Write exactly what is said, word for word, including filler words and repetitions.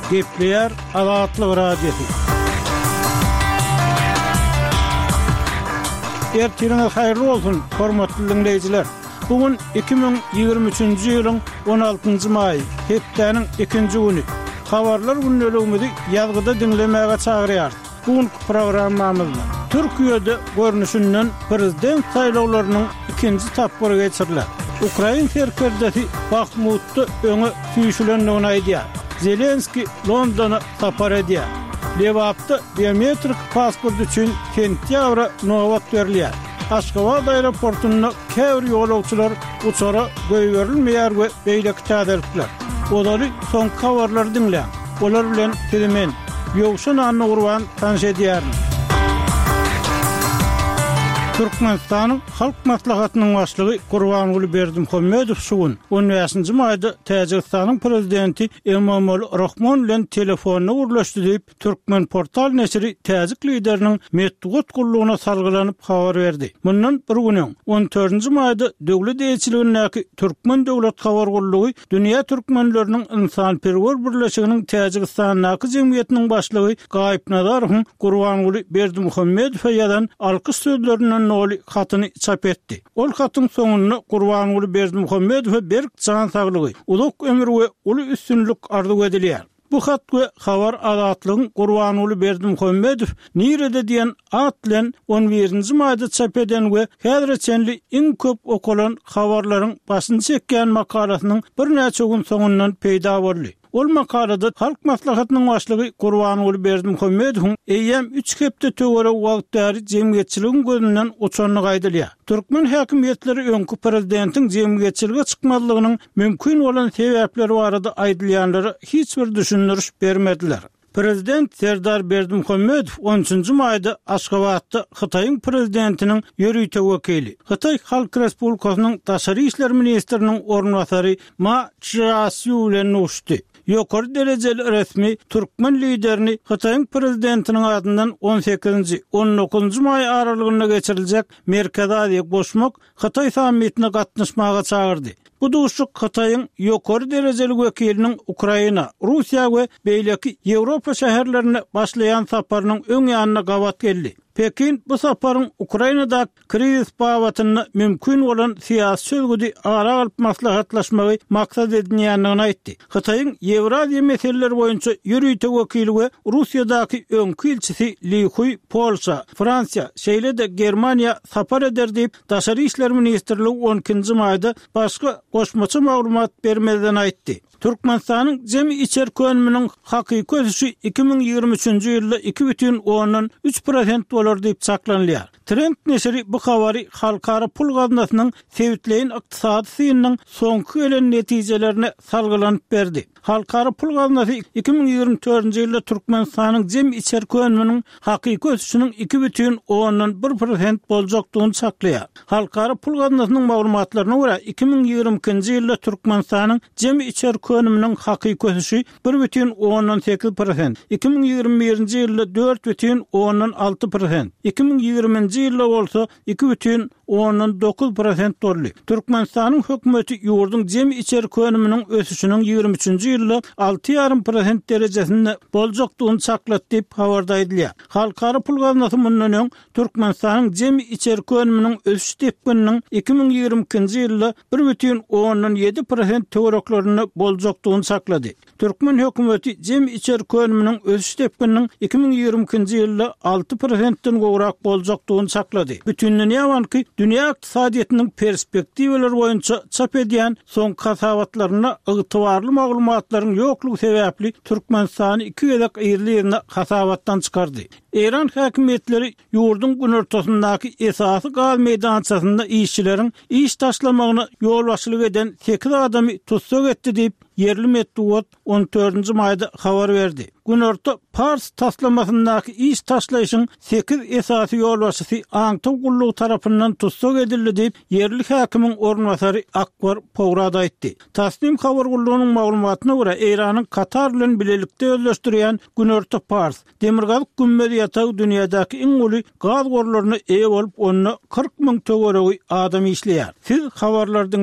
Gepleyer Azatlyk radiosu. Ertirine hayırlı olsun, hormatly dinleyijiler. Bugün iki bin ýygrimi üçinji ýylyň on altynjy maý, hepdeniň ikinji güni. Habarlar günnäligimizi ýazgyda dinlemäge çagyrýar. Bugün programmamyzda Türkiýede görnüşinden prezident saýlawlarynyň ikinji tapgyry geçirildi. Ukraina serkerdesi Bakhmutda öňe süýşülendigini aýdýar. Zelenski Londona tapar edýär. Lewapda biometrik pasport üçin sentýabra nowat berilýär. Aşgabat aeroportuna käwr ýolagçylar uçara göýberilmeýär we beýleki täzelikler. Olary soň habarlar dinle. Olar bilen telemen ýogşun anny urwan tanış edýär. Türkmenistanyň halk maslahatynyň başlygy Gurbanuly Berdimuhammedow şugun on beşinji maýda Täjikistanyň prezidenti Emomali Rahmon bilen telefonna urlaşdy diýip Türkmen portal nesri täzik lideriniň medeniýet gullugyna salgylanyp habar berdi. Mundan bir güniň on dördünji maýda döwlet elçiligindäki Türkmen döwlet habar gullugy dünýä türkmenleriniň insanperwer birleşiginiň Täjikistanyň jemgyýetiniň başlygy Gaýip Nazarowyň Gurbanuly Berdimuhammedow ýadan alkyş sözlerinden Noli hatyny çap etdi. Ol hatyň soňunda Gurbanuly Berdimuhammedow berk can saglygy, uluk ömür we uly üstünlük arzu edilýär. Bu hat we habar azatlygyň Gurbanuly Berdimuhammedow nirede diýen at bilen on birinji maýda çap eden we häzirçenli iň köp okulan habarlaryň başynda çekýän makalasynyň bir näçe gün soňundan peýda boldy. Ol makalada halk maslahatynyň başlygy Gurbanuly Berdimuhammedow eýem üç hepde töwere wagtary jemgyýetçiligiň gözünden uçanlygy aýdylýar. Türkmen häkimiýetleri öňkü prezidentiň jemgyýetçilige çykmalygynyň mümkin bolan sebäpleri barada aýdylýanlary hiç bir düşündiriş bermediler. Prezident Serdar Berdimuhammedow on üçinji maýda Aşgabatda Hytaýyň prezidentiniň ýörüýte wekili, Hytaý Halk Respublikasynyň daşary işler ministriniň ornwasary Ma Çiasu bilen uşdy. Ýokary derejeli resmi Türkmen liderini Hytaýyň prezidentiniň adyndan on sekizinji on dokuzunji maý aralygynda geçiriljek Merkez Aziýa goşmak Hytaý sammitine gatnaşmaga çagyrdy. Bu duşuk Hytaýyň ýokary derejeli wekiliniň Ukraina, Russiýa we beýleki Ýewropa şäherlerine başlayan saparynyň öň ýanyna gawat geldi. Pekin bu saparyň Ukrainada kriz bawatyny mümkin bolan siýasy sözgüdi ara alyp maslahatlaşmagy maksat edilýändigini aýtdy. Hytaýyň Ýewraziýa meseleleri boýunça ýörüýte wekili we Russiýadaky öňkü elçisi Lihuy Polşa, Fransiýa, şeýle de Germaniýa sapar eder diýip daşary işler ministrligi on ikinji maýda başga goşmaçy maglumat bermeden aýtdy. Türkmenistanyň jemi içer könüminiň hakyky ösüşi iki bin ýygrimi üçinji ýylda iki бүтүн ondan üç prosent bolar diýip saklanýar. Trend nesri bu habary halkara pul gaznasynyň sebitleýin ykdysady synyň soňky gelen netijelerini salgylanyp berdi. Halkara pul gaznasy iki bin ýygrimi dördünji ýylda Türkmenistanyň jemi içer könüminiň hakyky ösüşiniň iki бүтүn ondan bir prosent boljakdygyny saklaýar. Halkara pul gaznasynyň maglumatlaryna görä iki bin ýygrimi ikinji ýylda Türkmenistanyň jemi içer könüminiň hakyky ösüşi bir бүтүn ondan sekiz prosent, iki bin ýygrimi birinji ýylda dört бүтүn ondan alty prosent, iki bin ýygrimiňji ýylda bolsa iki бүтүn ondan dokuz prosent boldy. Türkmenistanyň hökümeti ýurdun jemi içer könüminiň ösüşiniň ýygrimi üçinji ýylda alty ýarym prosent derejesinde boljakdygyny saklat diýip habarda aýdylýar. Halkara pul gaznasy mundan öň Türkmenistanyň jemi içer könüminiň ösüş tepkiniň iki bin ýygrimi ikinji ýylda bir бүтүn ondan yedi prosent töwereklaryny boljakdygyny saklady. Türkmen hökümeti jemi içer könüminiň ösüş tepkiniň iki bin ýygrimi ikinji ýylda alty prosentden gowrak boljakdygyny saklady. Bütünlüğüne ýawanky dünýä ykdysadyýetynyň perspektiweleri boýunça çap edýän soň hasabatlaryna ygtybarly maglumatlaryň ýoklugy sebäpli Türkmenistany iki ýyllyk ýerlerine hasabatdan çykardy. Eran häkimetleri ýurdun gün ortasyndaky esasy gaz meýdançasynda işçileriň iş taşlamagyna ýol başlyk eden sekiz adamy tutsak etdi diýip yerli medeniýet on dördünji maýda habar berdi. Gün orta Pars taslamasyndaky iş taşlaýyşyň sekiz esasy ýol başçysy Aňtaw gullugy tarapyndan tutsak edildi diýip yerli häkimiň ornwasary Akbar Powrad aýtdy. Tasnim habar gullugynyň maglumatyna görä Eranyň Katar bilen bilelikde özleşdirýän gün orta Pars demirgaz gümmedi ýatagy dünýädäki iň uly gaz gorlaryna eýe bolup ony kırk miň töweregi adam işleýär. Siz habarlardan